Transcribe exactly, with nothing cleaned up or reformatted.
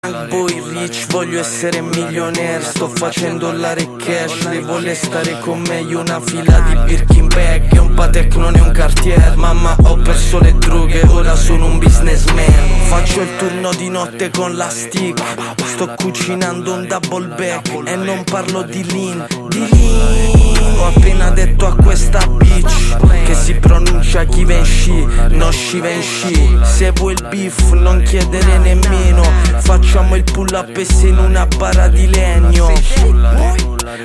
Boy rich, voglio essere milionaire. Sto facendo l'are cash, lei vuole stare con me. Io una fila di Birkin bag e un Patek non è un Cartier. Mamma, ho perso le droghe, ora sono un businessman. Faccio il turno di notte con la stick. Sto cucinando un double back e non parlo di lean, di lean. Ho appena detto a questa bitch che si pronuncia Givenchy, no Givenchy. Se vuoi il beef non chiedere nemmeno. Facciamo il pull up e sei in una bara di legno.